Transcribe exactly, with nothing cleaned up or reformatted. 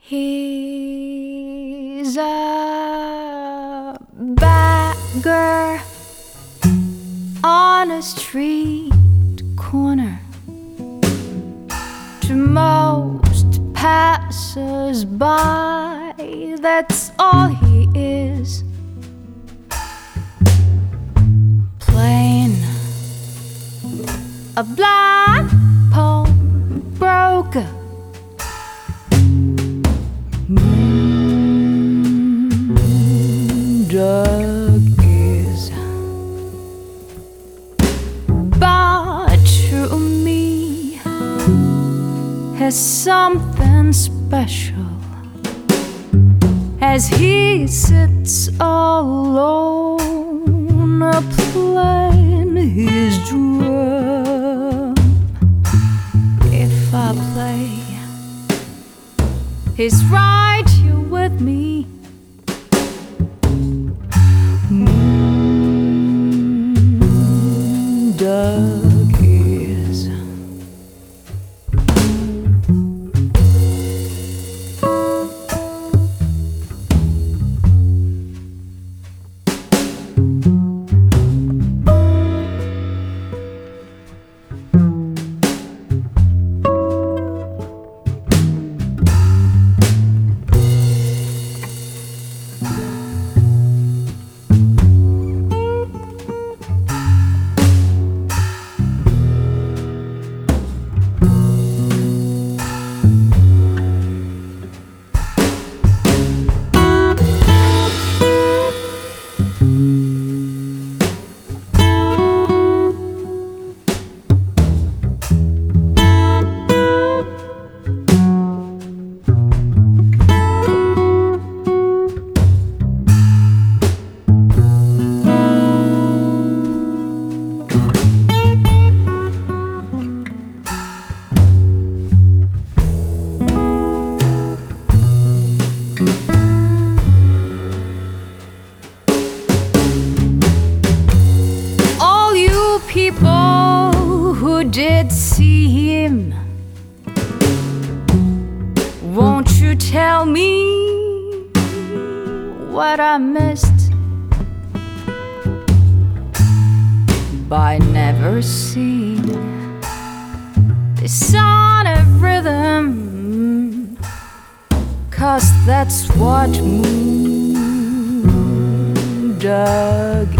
He's a beggar on a street corner. To most passers-by, that's all he is. Plain, a blind pawnbroker. Moondog is, but to me has something special as he sits alone, a playing his drum. If I play, he's right here with me. Moondog is. People who did see him, won't you tell me what I missed by never seeing the sound of rhythm? 'Cause that's what Moondog